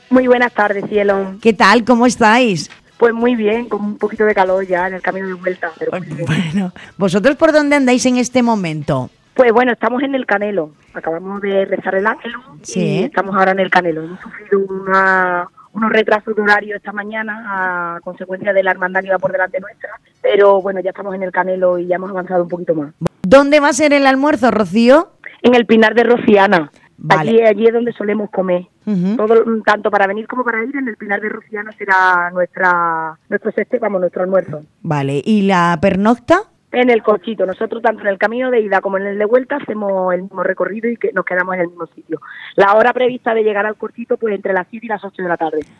Muy buenas tardes, cielo. ¿Qué tal? ¿Cómo estáis? Pues muy bien, con un poquito de calor ya en el camino de vuelta. Pero muy bien. Bueno, ¿vosotros por dónde andáis en este momento? Pues bueno, estamos en el Canelo. Acabamos de rezar el Ángelus Sí. y estamos ahora en el Canelo. Hemos sufrido unos retrasos de horario esta mañana a consecuencia de la hermandad que iba por delante nuestra. Pero bueno, ya estamos en el Canelo y ya hemos avanzado un poquito más. ¿Dónde va a ser el almuerzo, Rocío? En el Pinar de Rociana. Vale. Allí es donde solemos comer. Tanto para venir como para ir, en el Pinar de Rociana será nuestro almuerzo. Vale, ¿y la pernocta? En el Corchito. Nosotros tanto en el camino de ida como en el de vuelta hacemos el mismo recorrido y que nos quedamos en el mismo sitio. La hora prevista de llegar al Corchito pues entre las 7 y las 8 de la tarde.